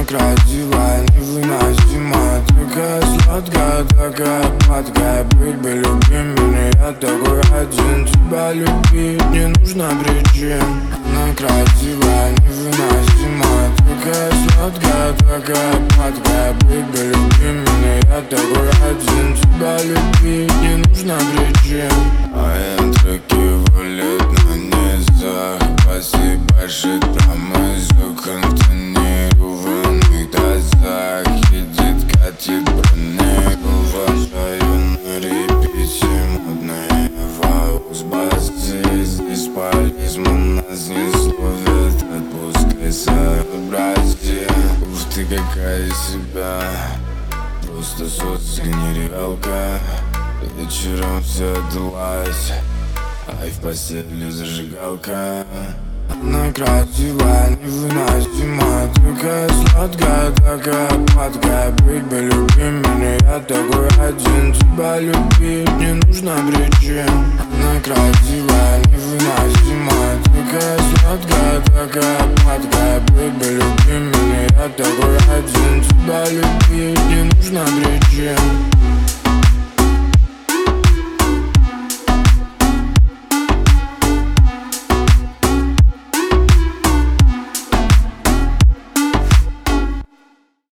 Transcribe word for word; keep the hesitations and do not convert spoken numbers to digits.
Она красивая, невыносимая, такая сладкая, такая падкая. Быть бы, люби меня, я такой один. Тебя любить не нужно причин. Она красивая, невыносимая, такая сладкая, такая падкая. Быть бы, люби меня, я такой один. Тебя любить не нужно причин. А я треки валят на низах, баси башит прямо из окон в тонированных дозах. Едет, катит броник, уважаю на репите модные ваус базы. Здесь полизм нас не словят, отпускай сообразие. Уж ты какая из себя, просто соцка нереалка. Вечером все отдалась, а и в постели зажигалка. Она красивая, невыносимая, такая сладкая, такая падкая. Быть бы, люби меня, я такой один. Тебя любить не нужно причин. Она красивая, невыносимая, такая сладкая, такая падкая. Быть бы, люби меня, я такой один. Тебя любить не нужно причин.